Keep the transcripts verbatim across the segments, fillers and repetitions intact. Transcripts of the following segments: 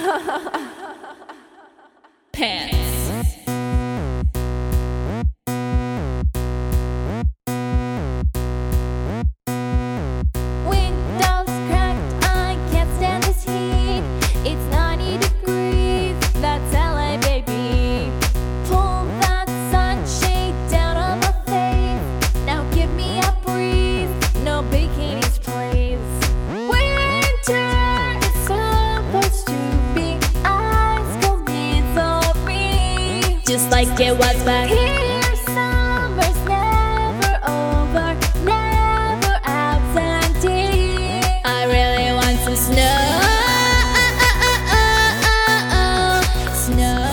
Pants. Windows cracked, I can't stand this heat. It's ninety degrees, that's L A, baby. Pull that sunshade down on my face. Now give me a breeze, no bikinis, please. Winter is supposed to be ice cold misery, Just like it was back here. Summer's never over, never absentee. I really want some snow. Snow.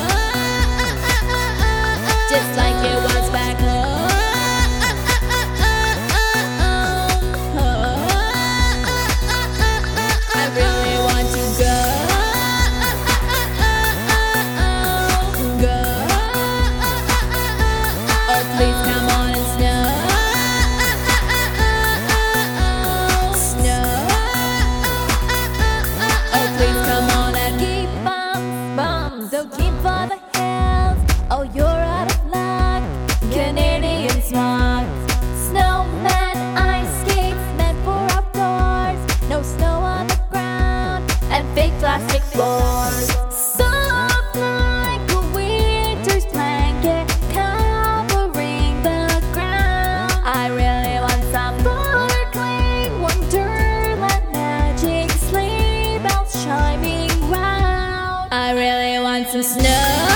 Just like it was back home. I really want to go. Go. Oh, please come on and snow. Snow. Oh, please come on and Keep bumps, bumps, don't keep for the hills. Oh, you're out of luck, Canadian smog. Snowman, ice skates meant for outdoors. No snow on the ground and fake plastic floors. Soft like a winter's blanket covering the ground. I really want some sparkling wonderland magic sleigh bells chiming round. I really want some snow.